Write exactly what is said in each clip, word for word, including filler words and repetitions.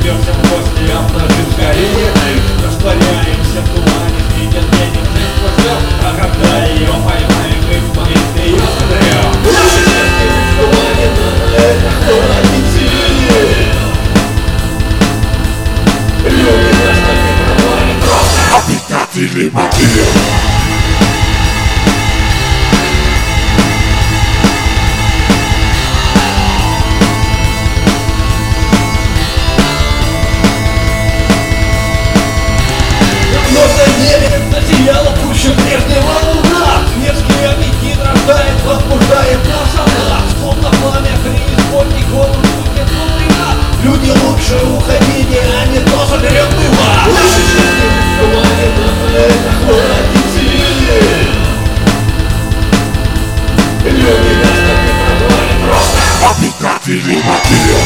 припёрся в гости, обнажив скорее дым. Растворяемся в тумане, видят ветер, жизнь плывёт. А когда ее поймаем, мы в момент ее сотрем. Наше счастье в тумане, но это кто родители? Люди нас так не проводят, просто обитатели могил. Засияла пуще прежнего луна. Мерзкий аппетит рождает, возбуждает нас она. Словно пламя преисподней голубь будет внутри нас. Люди лучше уходите, а не то соберет пыла. Наши жизни в тумане, но это кто родители? Люди нас так не проводят, просто обитатели могил.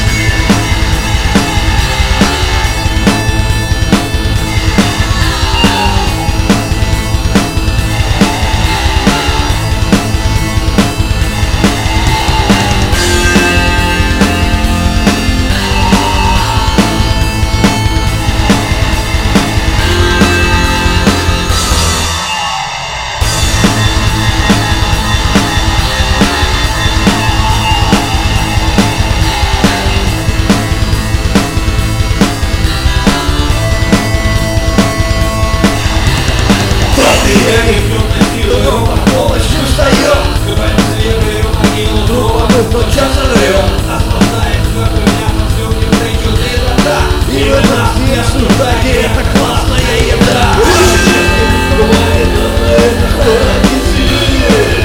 Я не пьем насилуем, а полностью встаем. Скрываем сверху могилу друга, мы в тот час озрем. Освобождаем мертвым мясом всю неврычу дырота. И вы нас не осуждайте, это классная еда. Наши честные бескрывали, но это кто родители?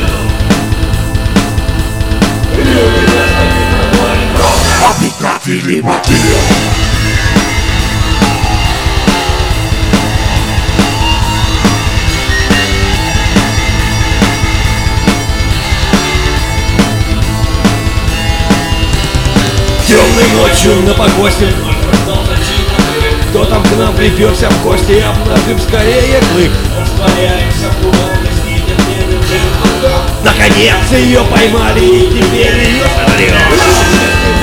Люди нас так не проводят, просто обитатели могил. Темной ночью на погосте кто там к нам приперся в гости, обнажив скорее клык. Растворяемся в тумане, снидет небо. Наконец ее поймали, и теперь ее сорвем.